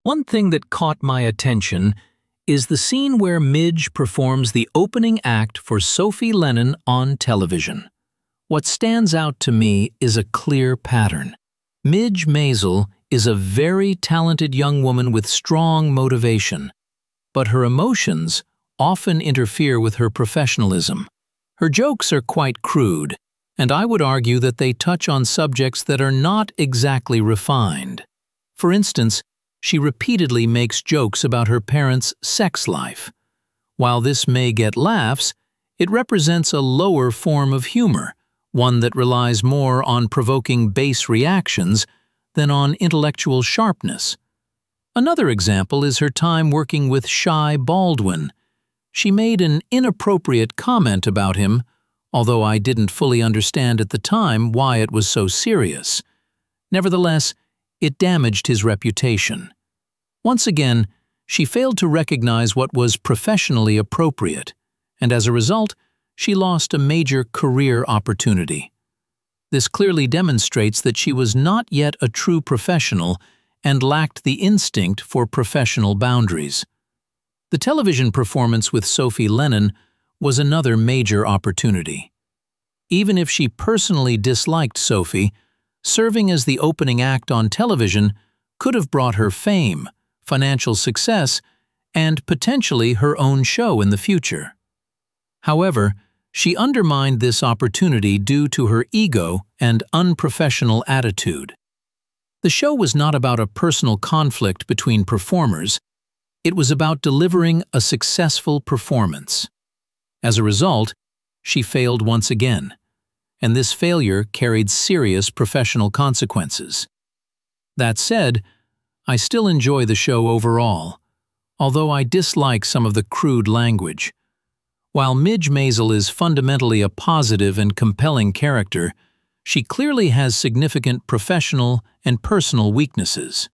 One thing that caught my attention is the scene where Midge performs the opening act for Sophie Lennon on television. What stands out to me is a clear pattern. Midge Maisel is a very talented young woman with strong motivation, but her emotions often interfere with her professionalism. Her jokes are quite crude, and I would argue that they touch on subjects that are not exactly refined. For instance, she repeatedly makes jokes about her parents' sex life. While this may get laughs, it represents a lower form of humor, one that relies more on provoking base reactions than on intellectual sharpness. Another example is her time working with Shy Baldwin. She made an inappropriate comment about him, although I didn't fully understand at the time why it was so serious. Nevertheless, it damaged his reputation. Once again, she failed to recognize what was professionally appropriate, and as a result, she lost a major career opportunity. This clearly demonstrates that she was not yet a true professional and lacked the instinct for professional boundaries. The television performance with Sophie Lennon was another major opportunity. Even if she personally disliked Sophie, serving as the opening act on television could have brought her fame, financial success, and potentially her own show in the future. However, she undermined this opportunity due to her ego and unprofessional attitude. The show was not about a personal conflict between performers. It was about delivering a successful performance. As a result, she failed once again, and this failure carried serious professional consequences. That said, I still enjoy the show overall, although I dislike some of the crude language. While Midge Maisel is fundamentally a positive and compelling character, she clearly has significant professional and personal weaknesses.